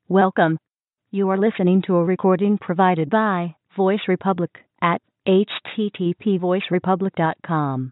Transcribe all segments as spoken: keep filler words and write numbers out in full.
Welcome. You are listening to a recording provided by Voice Republic at h t t p voice republic dot com.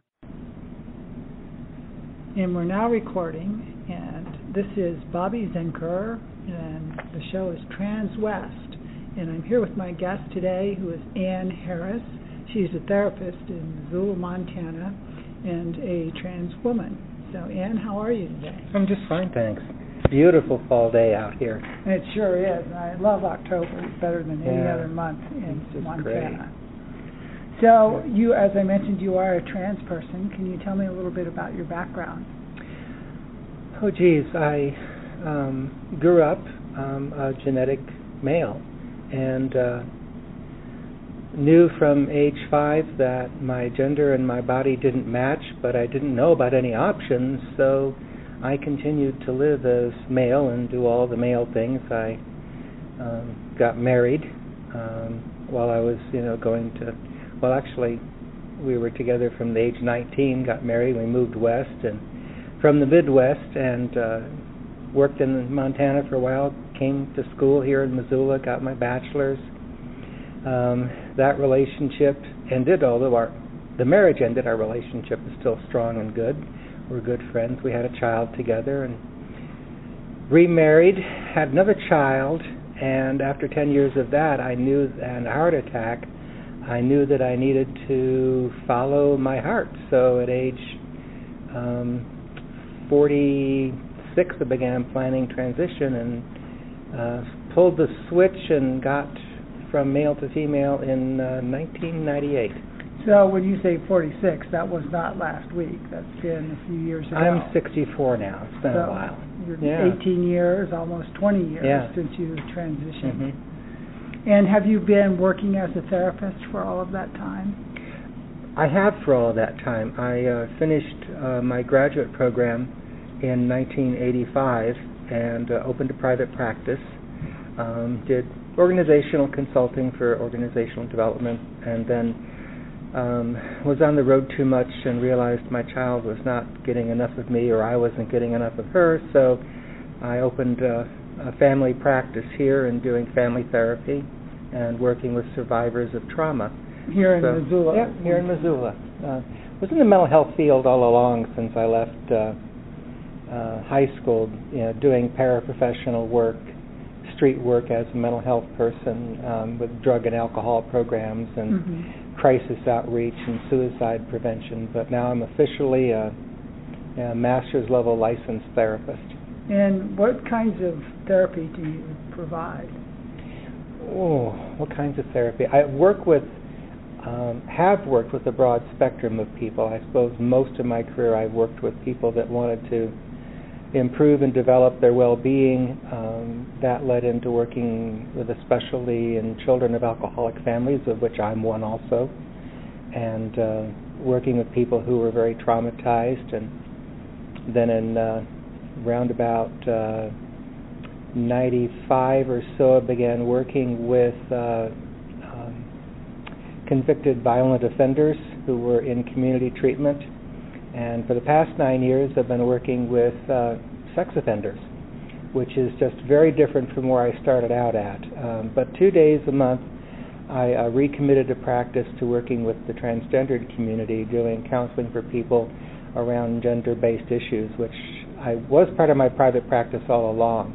And we're now recording, and this is Bobby Zenker, and the show is Transwest. And I'm here with my guest today, who is Ann Harris. She's a therapist in Missoula, Montana, and a trans woman. So, Ann, how are you today? I'm just fine, thanks. Beautiful fall day out here. It sure is. I love October. It's better than any yeah. other month in it's just Montana. Great. So, you, as I mentioned, you are a trans person. Can you tell me a little bit about your background? Oh, geez. I um, grew up um, a genetic male and uh, knew from age five that my gender and my body didn't match, but I didn't know about any options, so I continued to live as male and do all the male things. I um, got married um, while I was, you know, going to, well, actually, we were together from the age nineteen, got married, we moved west, and from the Midwest, and uh, worked in Montana for a while, came to school here in Missoula, got my bachelor's. Um, that relationship ended, although our, the marriage ended, our relationship is still strong and good. We're good friends. We had a child together and remarried, had another child, and after ten years of that, I knew, and a heart attack, I knew that I needed to follow my heart. So at age um, forty-six, I began planning transition and uh, pulled the switch and got from male to female in uh, nineteen ninety-eight. So when you say forty-six, that was not last week. That's been a few years ago. I'm sixty-four now. It's been so a while. You're yeah. eighteen years, almost twenty years yeah. since you transitioned. Mm-hmm. And have you been working as a therapist for all of that time? I have for all of that time. I uh, finished uh, my graduate program in nineteen eighty-five and uh, opened a private practice. Um, did organizational consulting for organizational development, and then Um, was on the road too much and realized my child was not getting enough of me, or I wasn't getting enough of her, so I opened uh, a family practice here and doing family therapy and working with survivors of trauma. Here in so, Missoula? Yeah, here in Missoula. Uh, was in the mental health field all along since I left uh, uh, high school, you know, doing paraprofessional work, street work as a mental health person um, with drug and alcohol programs and mm-hmm. crisis outreach and suicide prevention, but now I'm officially a, a master's level licensed therapist. And what kinds of therapy do you provide? Oh, what kinds of therapy? I work with, um, have worked with a broad spectrum of people. I suppose most of my career I've worked with people that wanted to improve and develop their well-being. Um, that led into working with a specialty in children of alcoholic families, of which I'm one also, and uh, working with people who were very traumatized. And then in uh, around about uh, ninety-five or so, I began working with uh, um, convicted violent offenders who were in community treatment. And for the past nine years, I've been working with uh, sex offenders, which is just very different from where I started out at. Um, but two days a month, I uh, recommitted to practice to working with the transgendered community, doing counseling for people around gender-based issues, which I was part of my private practice all along,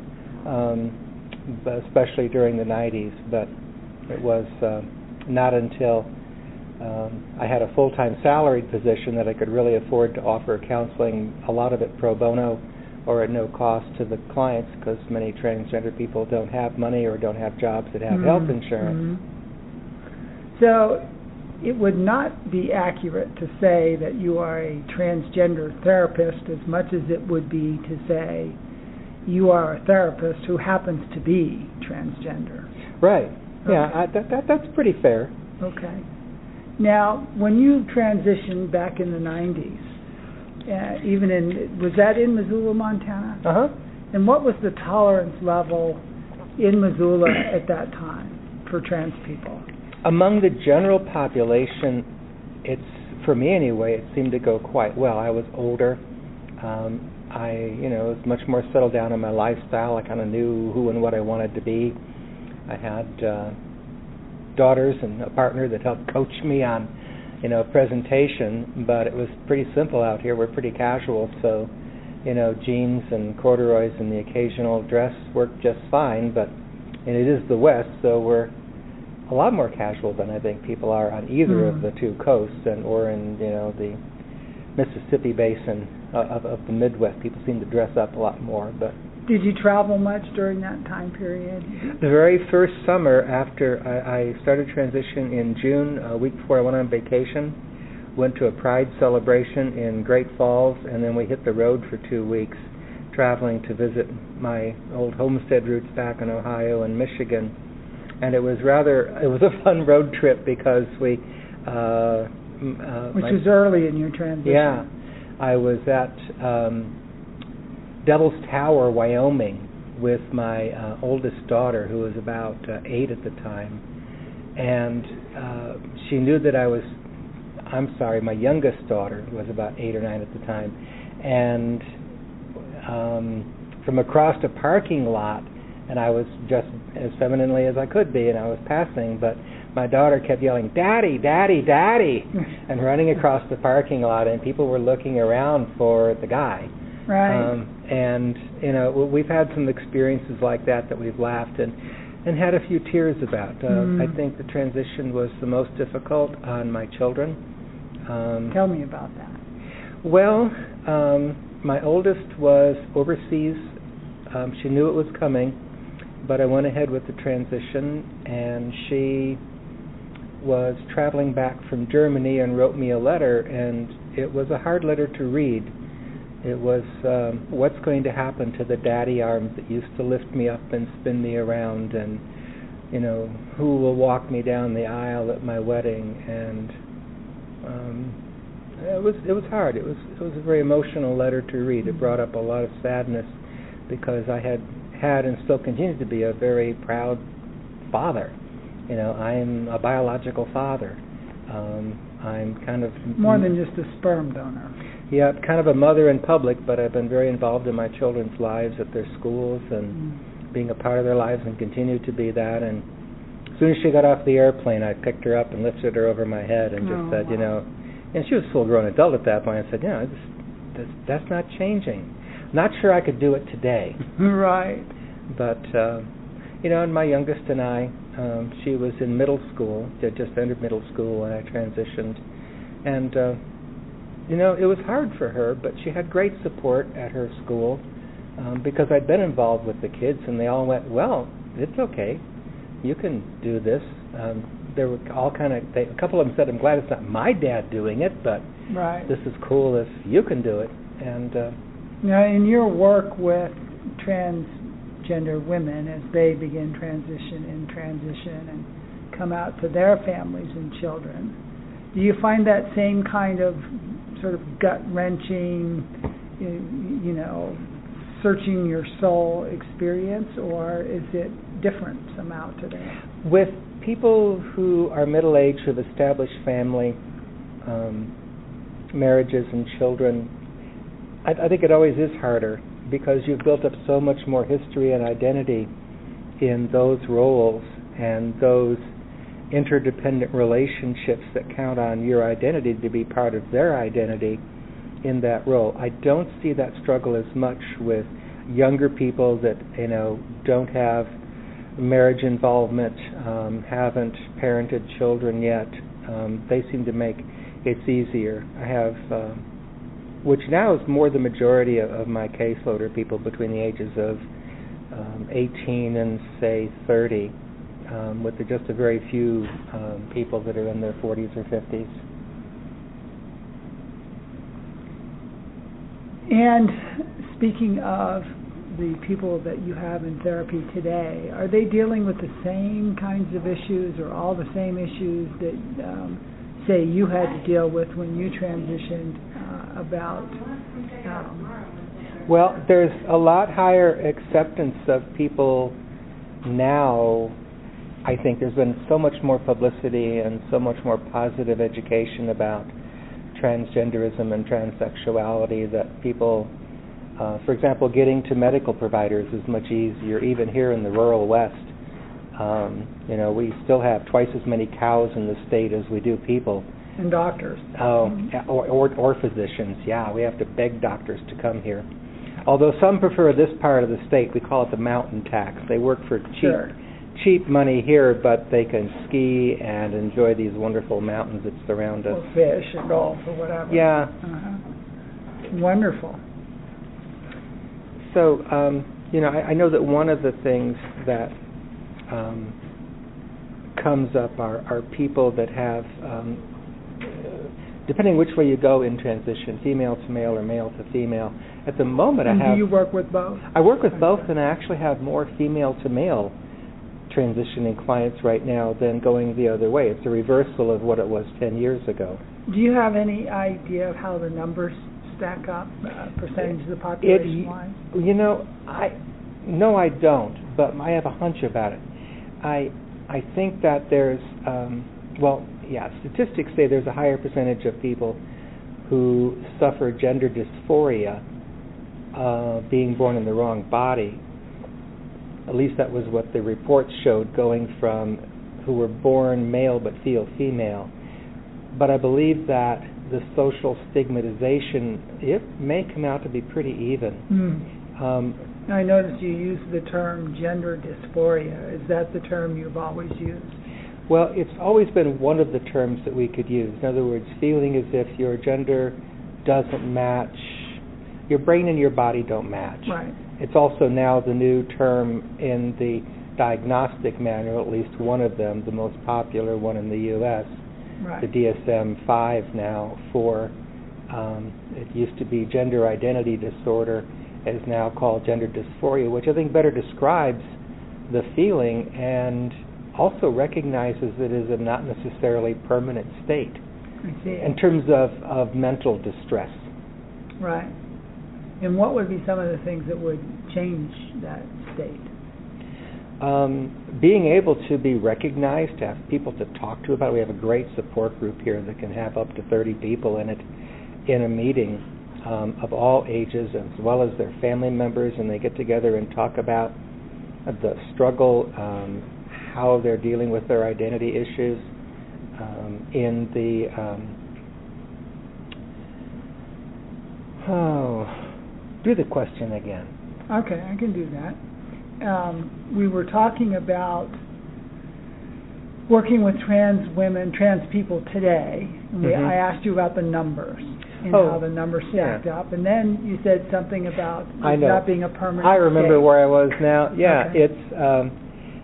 um, but especially during the nineties. But it was uh, not until Um, I had a full-time salaried position that I could really afford to offer counseling, a lot of it pro bono or at no cost to the clients, because many transgender people don't have money or don't have jobs that have mm-hmm. health insurance. Mm-hmm. So it would not be accurate to say that you are a transgender therapist as much as it would be to say you are a therapist who happens to be transgender. Right. Okay. Yeah, I, that, that, that's pretty fair. Okay. Now, when you transitioned back in the nineties, uh, even in, was that in Missoula, Montana? Uh-huh. And what was the tolerance level in Missoula at that time for trans people? Among the general population, it's, for me anyway, it seemed to go quite well. I was older. Um, I, you know, was much more settled down in my lifestyle. I kind of knew who and what I wanted to be. I had uh, daughters and a partner that helped coach me on, you know, presentation, but it was pretty simple out here. We're pretty casual, so, you know, jeans and corduroys and the occasional dress worked just fine, but, and it is the West, so we're a lot more casual than I think people are on either mm. of the two coasts, and or in, you know, the Mississippi basin of, of the Midwest. People seem to dress up a lot more. But did you travel much during that time period? The very first summer after I, I started transition in June, a week before I went on vacation, went to a Pride celebration in Great Falls, and then we hit the road for two weeks, traveling to visit my old homestead roots back in Ohio and Michigan. And it was rather, it was a fun road trip because we... Uh, uh, Which my, was early in your transition. Yeah. I was at um, Devil's Tower, Wyoming, with my uh, oldest daughter, who was about uh, eight at the time. And uh, she knew that I was, I'm sorry, my youngest daughter was about eight or nine at the time. And um, from across a parking lot, and I was just as femininely as I could be, and I was passing, but my daughter kept yelling, "Daddy, Daddy, Daddy," and running across the parking lot, and people were looking around for the guy. Right. Um, and, you know, we've had some experiences like that that we've laughed and, and had a few tears about. Uh, mm. I think the transition was the most difficult on my children. Um, Tell me about that. Well, um, my oldest was overseas. Um, she knew it was coming, but I went ahead with the transition, and she was traveling back from Germany and wrote me a letter, and it was a hard letter to read. It was, um, what's going to happen to the daddy arms that used to lift me up and spin me around, and, you know, who will walk me down the aisle at my wedding, and um, it was it was hard. It was it was a very emotional letter to read. It brought up a lot of sadness because I had had and still continue to be a very proud father. You know, I'm a biological father. Um, I'm kind of... More than just a sperm donor. Yeah, kind of a mother in public, but I've been very involved in my children's lives at their schools and mm. being a part of their lives, and continue to be that. And as soon as she got off the airplane, I picked her up and lifted her over my head and just oh, said, wow. you know, and she was a full-grown adult at that point. I said, you know, that's, that's not changing. Not sure I could do it today. Right. But, uh, you know, and my youngest and I, um, she was in middle school, had just entered middle school when I transitioned. And, uh, you know, it was hard for her, but she had great support at her school um, because I'd been involved with the kids, and they all went, well, it's okay. You can do this. Um, there were all kind of, they, a couple of them said, I'm glad it's not my dad doing it, but right. this is cool if you can do it. And, uh, now, in your work with transgender women as they begin transition and transition and come out to their families and children, do you find that same kind of sort of gut-wrenching, you, you know, searching your soul experience, or is it different somehow today? With people who are middle-aged, who have established family, um, marriages and children, I, I think it always is harder because you've built up so much more history and identity in those roles and those interdependent relationships that count on your identity to be part of their identity in that role. I don't see that struggle as much with younger people that, you know, don't have marriage involvement, um, haven't parented children yet. Um, they seem to make it easier. I have... Uh, which now is more the majority of, of my caseload are people between the ages of um, eighteen and, say, thirty, um, with just a very few um, people that are in their forties or fifties. And speaking of the people that you have in therapy today, are they dealing with the same kinds of issues or all the same issues that, um, say, you had to deal with when you transitioned uh, about? Um, well, there's a lot higher acceptance of people now. I think there's been so much more publicity and so much more positive education about transgenderism and transsexuality that people Uh, for example, getting to medical providers is much easier, even here in the rural West. Um, you know, we still have twice as many cows in the state as we do people. And doctors. Oh, or, or, or physicians, yeah. We have to beg doctors to come here. Although some prefer this part of the state, we call it the mountain tax. They work for cheap, Sure. cheap money here, but they can ski and enjoy these wonderful mountains that surround us. Or fish or golf or whatever. Yeah. Uh-huh. Wonderful. So, um, you know, I, I know that one of the things that um, comes up are, are people that have, um, depending which way you go in transition, female to male or male to female. At the moment, and I have. Do you work with both? I work with both, and I actually have more female to male transitioning clients right now than going the other way. It's a reversal of what it was ten years ago. Do you have any idea of how the numbers stack up, uh, percentage of the population wise? You know, I no, I don't, but I have a hunch about it. I I think that there's um, well, yeah, statistics say there's a higher percentage of people who suffer gender dysphoria, uh, being born in the wrong body. At least that was what the reports showed, going from who were born male but feel female. But I believe that the social stigmatization, it may come out to be pretty even. Mm. Um, I noticed you use the term gender dysphoria. Is that the term you've always used? Well, it's always been one of the terms that we could use. In other words, feeling as if your gender doesn't match, your brain and your body don't match. Right. It's also now the new term in the diagnostic manual, at least one of them, the most popular one in the U S, right. the D S M five now for, um, it used to be gender identity disorder, is now called gender dysphoria, which I think better describes the feeling and also recognizes it as a not necessarily permanent state I see. in terms of, of mental distress. Right. And what would be some of the things that would change that state? Um, being able to be recognized, to have people to talk to about it. We have a great support group here that can have up to thirty people in it in a meeting um, of all ages, as well as their family members, and they get together and talk about the struggle, um, how they're dealing with their identity issues um, in the um, oh do the question again. Okay, I can do that. Um, we were talking about working with trans women, trans people today. And we, mm-hmm. I asked you about the numbers and oh, how the numbers stacked yeah. up, and then you said something about I it know. not being a permanent I remember state. where I was now. Yeah, okay. it's. Um,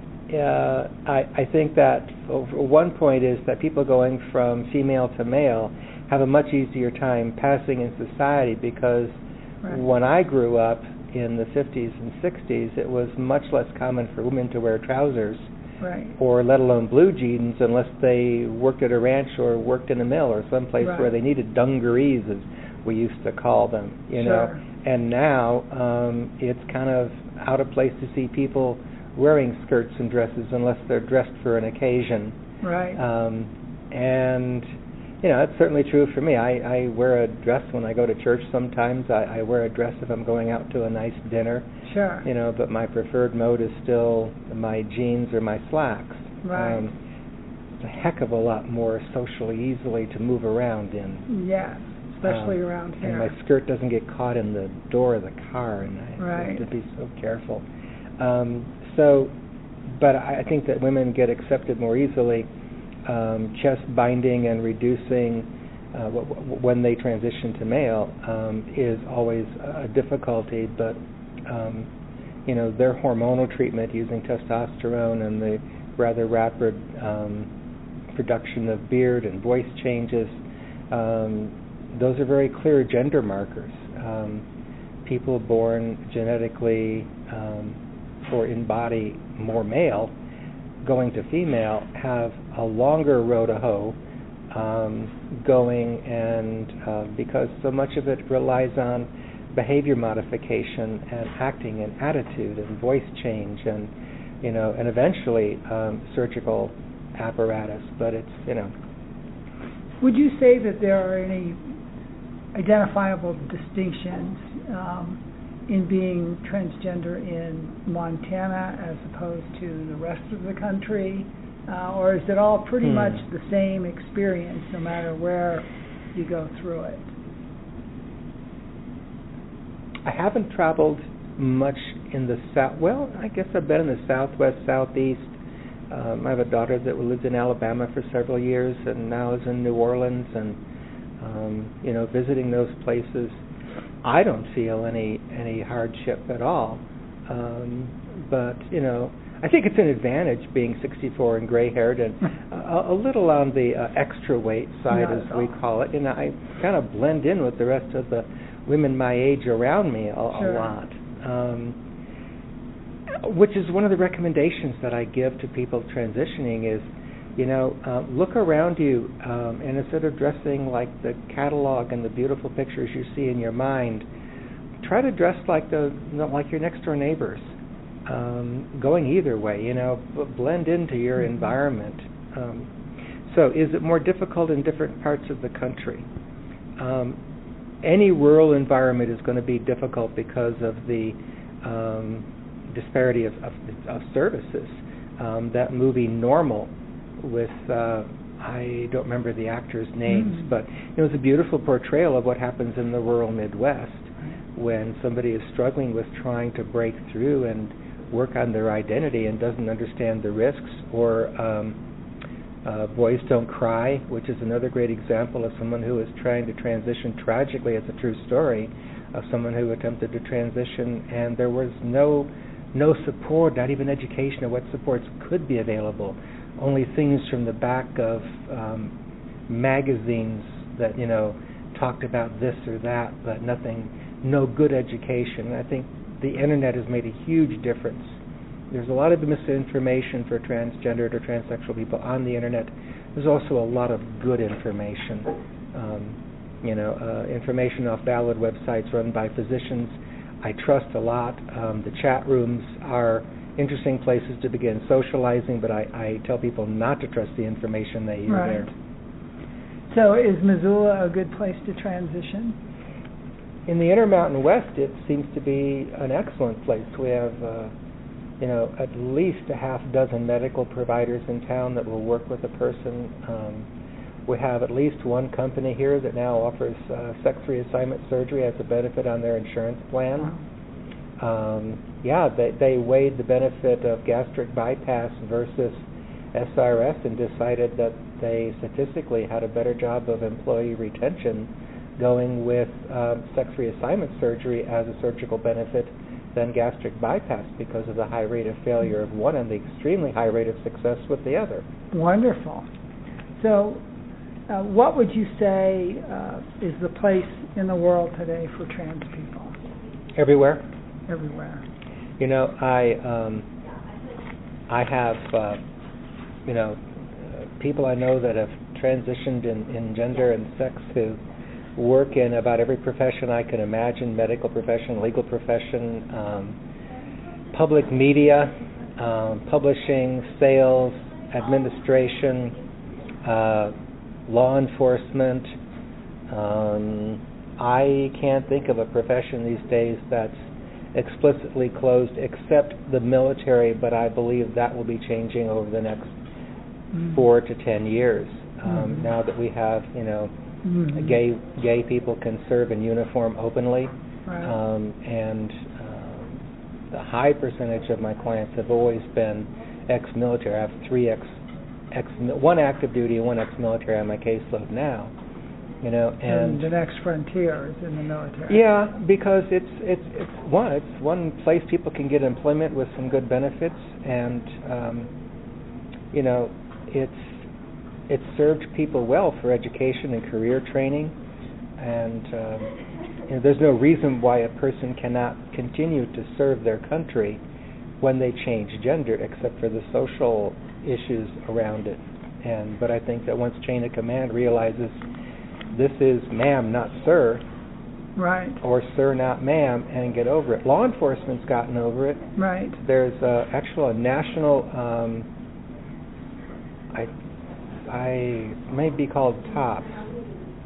uh, I, I think that one point is that people going from female to male have a much easier time passing in society because right. when I grew up in the fifties and sixties, it was much less common for women to wear trousers, right. or let alone blue jeans, unless they worked at a ranch or worked in a mill or someplace right. where they needed dungarees, as we used to call them. You sure. know, and now um, it's kind of out of place to see people wearing skirts and dresses unless they're dressed for an occasion. Right. Um, and you know, that's certainly true for me. I, I wear a dress when I go to church sometimes. I, I wear a dress if I'm going out to a nice dinner. Sure. You know, but my preferred mode is still my jeans or my slacks. Right. Um, it's a heck of a lot more socially easily to move around in. Yes, especially um, around here. And my skirt doesn't get caught in the door of the car, and I right. have to be so careful. Um, so, but I, I think that women get accepted more easily. Um, chest binding and reducing uh, w- w- when they transition to male um, is always a difficulty, but um, you know, their hormonal treatment using testosterone and the rather rapid um, production of beard and voice changes, um, those are very clear gender markers. Um, people born genetically um, or in body more male going to female have a longer road to hoe um, going, and uh, because so much of it relies on behavior modification and acting and attitude and voice change and, you know, and eventually um, surgical apparatus, but it's, you know. Would you say that there are any identifiable distinctions um, in being transgender in Montana as opposed to the rest of the country? Uh, or is it all pretty hmm. much the same experience no matter where you go through it? I haven't traveled much in the south. Well, I guess I've been in the southwest, southeast. Um, I have a daughter that lived in Alabama for several years and now is in New Orleans, and um, you know, visiting those places, I don't feel any any hardship at all. Um, but you know, I think it's an advantage being sixty-four and gray-haired and a, a little on the uh, extra weight side, Not as at we all. call it. And I kind of blend in with the rest of the women my age around me a, Sure. a lot. Um, which is one of the recommendations that I give to people transitioning is, you know, uh, look around you, um, and instead of dressing like the catalog and the beautiful pictures you see in your mind, try to dress like the like your next door neighbors. Um, going either way, you know, b- blend into your Mm-hmm. environment. Um, so, is it more difficult in different parts of the country? Um, any rural environment is going to be difficult because of the um, disparity of, of, of services. Um, that movie Normal with, uh, I don't remember the actors' names, Mm. but it was a beautiful portrayal of what happens in the rural Midwest when somebody is struggling with trying to break through and work on their identity and doesn't understand the risks. Or um, uh, Boys Don't Cry, which is another great example of someone who is trying to transition tragically. It's a true story of someone who attempted to transition, and there was no no support, not even education of what supports could be available. Only things from the back of um, magazines that, you know, talked about this or that, but nothing, no good education. And I think the internet has made a huge difference. There's a lot of misinformation for transgendered or transsexual people on the internet. There's also a lot of good information. Um, you know, uh, information off valid websites run by physicians I trust a lot. Um, the chat rooms are interesting places to begin socializing, but I, I tell people not to trust the information they hear Right. there. So is Missoula a good place to transition? In the Intermountain West, it seems to be an excellent place. We have, uh, you know, at least a half dozen medical providers in town that will work with a person. Um, we have at least one company here that now offers uh, sex reassignment surgery as a benefit on their insurance plan. Wow. Um, yeah, they, they weighed the benefit of gastric bypass versus S R S and decided that they statistically had a better job of employee retention going with uh, sex reassignment surgery as a surgical benefit than gastric bypass because of the high rate of failure of one and the extremely high rate of success with the other. Wonderful. So uh, what would you say uh, is the place in the world today for trans people? Everywhere. Everywhere. You know, I um, I have uh, you know uh, people I know that have transitioned in, in gender and sex who work in about every profession I can imagine: medical profession, legal profession, um, public media, um, publishing, sales, administration, uh, law enforcement. Um, I can't think of a profession these days that's explicitly closed except the military, but I believe that will be changing over the next mm-hmm. four to ten years. Um, mm-hmm. Now that we have, you know, mm-hmm. gay gay people can serve in uniform openly, right. um, and um, the high percentage of my clients have always been ex-military. I have three ex, ex one active duty and one ex-military on my caseload now. You know, and, and the next frontier is in the military. Yeah, because it's it's it's one it's one place people can get employment with some good benefits, and um, you know, it's it's served people well for education and career training, and um, you know, there's no reason why a person cannot continue to serve their country when they change gender, except for the social issues around it. And but I think that once chain of command realizes this is ma'am, not sir, right, or sir, not ma'am, and get over it. Law enforcement's gotten over it. Right. There's uh, actually a national, um, I, I may be called TOPS,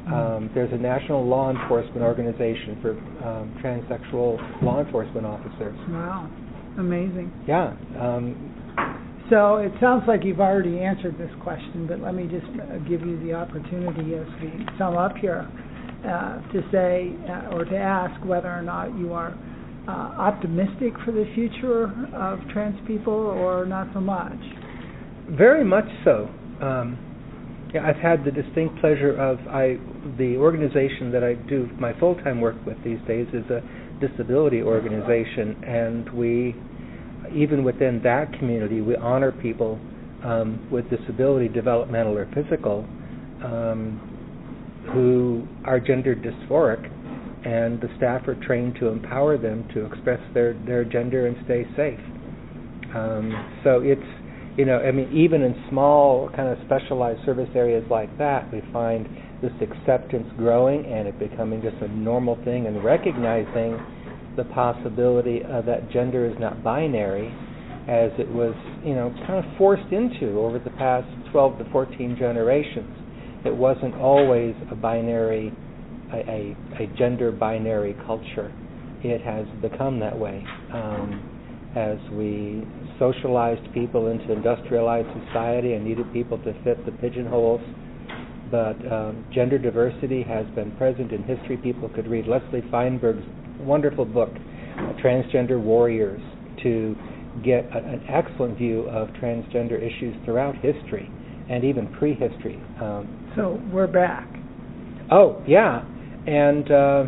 Um, there's a national law enforcement organization for um, transsexual law enforcement officers. Wow, amazing. Yeah. Um, so it sounds like you've already answered this question, but let me just uh, give you the opportunity as we sum up here uh, to say uh, or to ask whether or not you are uh, optimistic for the future of trans people or not so much. Very much so. Um, yeah, I've had the distinct pleasure of I the organization that I do my full-time work with these days is a disability organization, and we, even within that community, we honor people um, with disability, developmental or physical, um, who are gender dysphoric, and the staff are trained to empower them to express their, their gender and stay safe. Um, so it's You know, I mean, even in small kind of specialized service areas like that, we find this acceptance growing and it becoming just a normal thing, and recognizing the possibility uh, that gender is not binary, as it was, you know, kind of forced into over the past twelve to fourteen generations. It wasn't always a binary, a, a, a gender binary culture. It has become that way. Um, as we socialized people into industrialized society and needed people to fit the pigeonholes. But um, gender diversity has been present in history. People could read Leslie Feinberg's wonderful book, Transgender Warriors, to get a, an excellent view of transgender issues throughout history and even prehistory. Um, so we're back. Oh, yeah. And uh,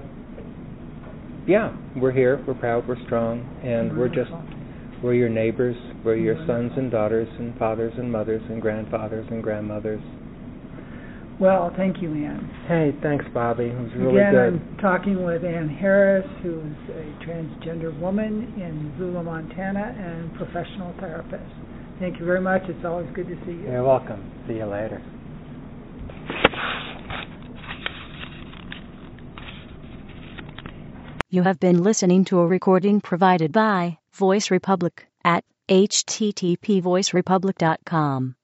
yeah, we're here, we're proud, we're strong, and we're just We're your neighbors, we're your sons and daughters and fathers and mothers and grandfathers and grandmothers. Well, thank you, Ann. Hey, thanks, Bobby. It was really Again, good. I'm talking with Ann Harris, who's a transgender woman in Missoula, Montana, and professional therapist. Thank you very much. It's always good to see you. You're welcome. See you later. You have been listening to a recording provided by Voice Republic at h t t p voice republic dot com.